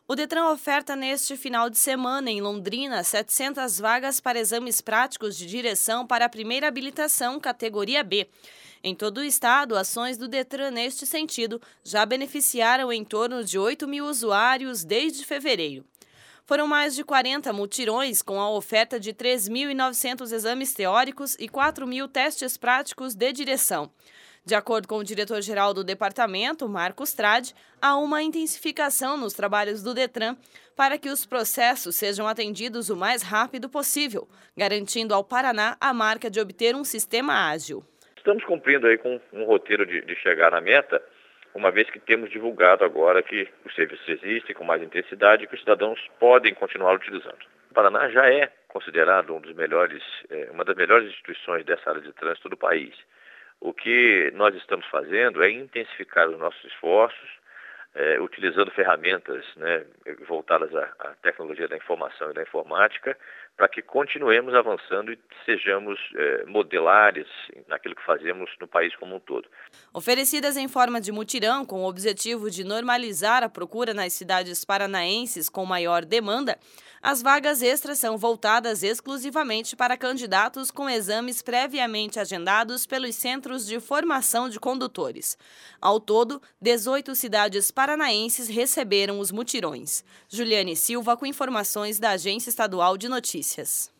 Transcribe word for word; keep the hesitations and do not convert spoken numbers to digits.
O Detran oferta neste final de semana, em Londrina, setecentas vagas para exames práticos de direção para a primeira habilitação, categoria B. Em todo o estado, ações do Detran neste sentido já beneficiaram em torno de oito mil usuários desde fevereiro. Foram mais de quarenta mutirões com a oferta de três mil e novecentos exames teóricos e quatro mil testes práticos de direção. De acordo com o diretor-geral do departamento, Marcos Trade, há uma intensificação nos trabalhos do Detran para que os processos sejam atendidos o mais rápido possível, garantindo ao Paraná a marca de obter um sistema ágil. Estamos cumprindo aí com um roteiro de, de chegar na meta, uma vez que temos divulgado agora que os serviços existem com mais intensidade e que os cidadãos podem continuar utilizando. O Paraná já é considerado um dos melhores, uma das melhores instituições dessa área de trânsito do país. O que nós estamos fazendo é intensificar os nossos esforços, é, utilizando ferramentas, né, voltadas à, à tecnologia da informação e da informática, para que continuemos avançando e sejamos é, modelares naquilo que fazemos no país como um todo. Oferecidas em forma de mutirão, com o objetivo de normalizar a procura nas cidades paranaenses com maior demanda, as vagas extras são voltadas exclusivamente para candidatos com exames previamente agendados pelos Centros de Formação de Condutores. Ao todo, dezoito cidades paranaenses receberam os mutirões. Juliane Silva, com informações da Agência Estadual de Notícias.